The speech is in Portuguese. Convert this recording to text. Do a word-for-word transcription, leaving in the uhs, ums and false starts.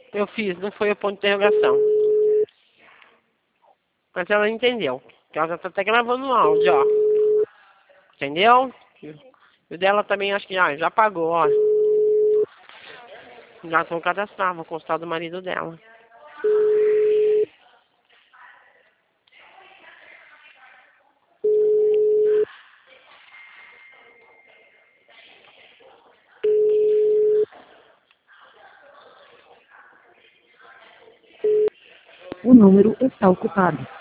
Eu fiz, não foi o ponto de interrogação. Mas ela entendeu. Que ela já tá até gravando o áudio, ó. Entendeu? E o dela também acho que ah, já pagou, ó. Já vão cadastrar, vou constar do marido dela. O número está ocupado.